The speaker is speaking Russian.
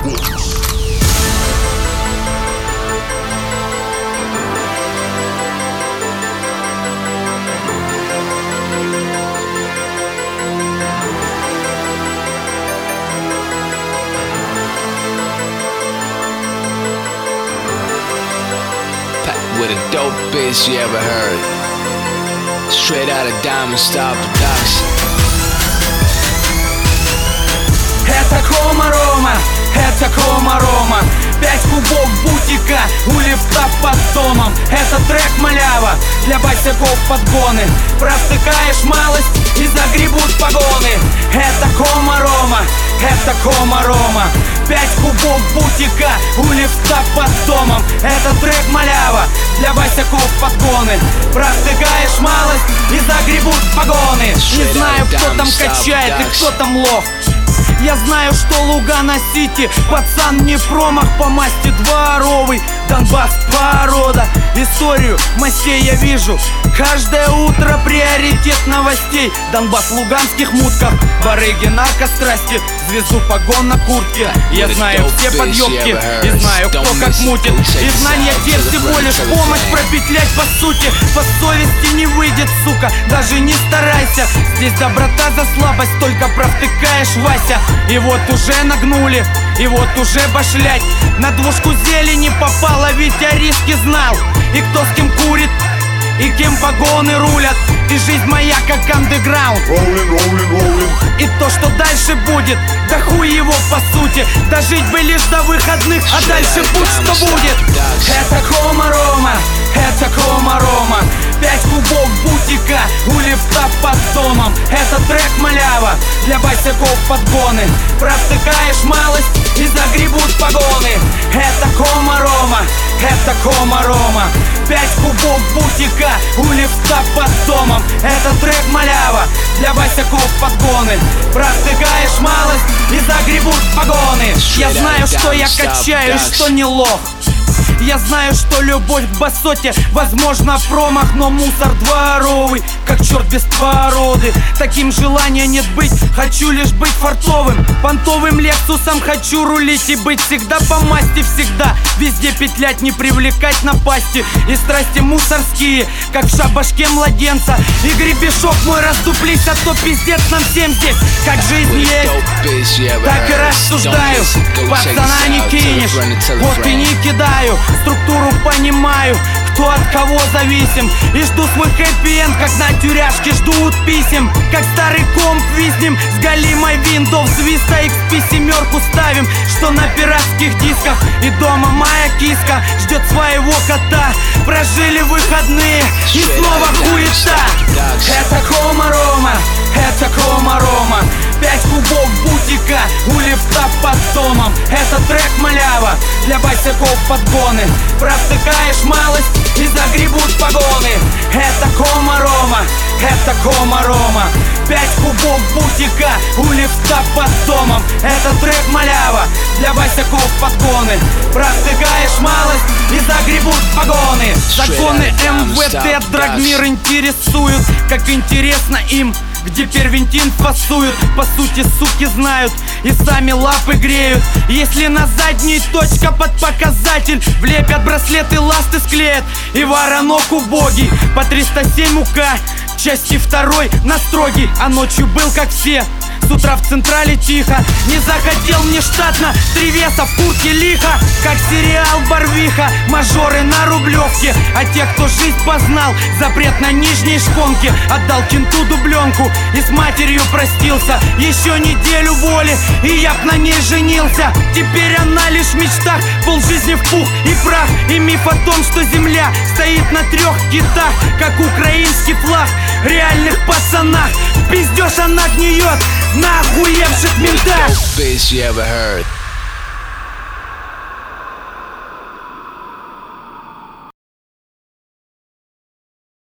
With the dopest you ever heard. Straight out of Diamond Star Production. Это Хома-Рома, это Хома-Рома. 5 кубов бутика у лифта под домом. Это трек малява для босяков подгоны. Провтыкаешь малость и загребут погоны. Это Хома-Рома, это Хома-Рома. 5 кубов бутика у лифта под домом. Это трек малява для босяков подгоны. Провтыкаешь малость и загребут погоны. Не знаю, кто там качает и кто там лох. Я знаю, что Лугано-Сити пацан не промах по масти дворовый. Донбасс порода, историю мастей я вижу. Каждое утро приоритет новостей. Донбасс в луганских мутках, барыги наркострасти, звезду погон на куртке. Я знаю все подъемки и знаю, кто как мутит. И знания те всего лишь помощь пропетлять по сути. По совести не выйдет, сука, даже не старайся. Здесь доброта за слабость, только провтыкаешь, Вася. И вот уже нагнули, и вот уже башлять. На двушку зелени попало, ведь я риски знал. И кто с кем курит, и кем погоны рулят. И жизнь моя как андеграунд. И то, что дальше будет, да хуй его по сути. Дожить бы лишь до выходных, а дальше будь что будет. Это Хома-Рома, это Хома-Рома. 5 кубов бутика у лифта под домом. Это трек малява для босяков подгоны. Провтыкаешь малость и загребут погоны. Это Хома-Рома, это Хома-Рома. 5 кубов бутика у лифта под домом. Это трек малява для босяков подгоны. Провтыкаешь малость и загребут погоны. Я знаю, что я качаю, что не лох. Я знаю, что любовь к басоте возможно промах, но мусор дворовый, как черт без породы. Таким желания нет быть, хочу лишь быть фартовым. Понтовым лексусом хочу рулить и быть всегда по масти, всегда везде петлять, не привлекать напасти. И страсти мусорские, как в шабашке младенца. И гребешок мой, расступлись, а то пиздец нам всем здесь. Как жизнь есть, так и рассуждаю. Пацана не кинешь, вот и не кидаю. Структуру понимаю, кто от кого зависим. И жду свой хэппи-энд, как на тюряшке ждут писем. Как старый комп виснем с галимой Windows Vista XP 7 ставим, что на пиратских дисках. И дома моя киска ждет своего кота. Прожили выходные и снова хуета. Это Хома-Рома, это Хома-Рома. 5 кубов бутика у лифта под домом. Это трек малява для босяков подгоны. Провтыкаешь малость и загребут погоны. Это Хома-Рома, это Хома-Рома. 5 кубов бутика у лифта под домом. Это трек малява для босяков подгоны. Провтыкаешь малость и загребут погоны. Законы МВД Драгмир интересуют, как интересно им, где первентин фасуют. По сути, суки знают и сами лапы греют. Если на задней точка под показатель, влепят браслеты, ласты склеят. И воронок убогий по 307 УК части 2 на строгий. А ночью был как все, с утра в централе тихо. Не захотел мне штатно, 3 веса в куртке лихо. Как сериал Барвиха, мажоры на Рублевке. А те, кто жизнь познал, запрет на нижней шконке. Отдал кенту дубленку и с матерью простился. Еще неделю воли, и я б на ней женился. Теперь она лишь в мечтах, полжизни в пух и прах. И миф о том, что земля стоит на 3 китах, как украинский флаг. Реальных пацанах пиздешь она гниет на охуевших ментах.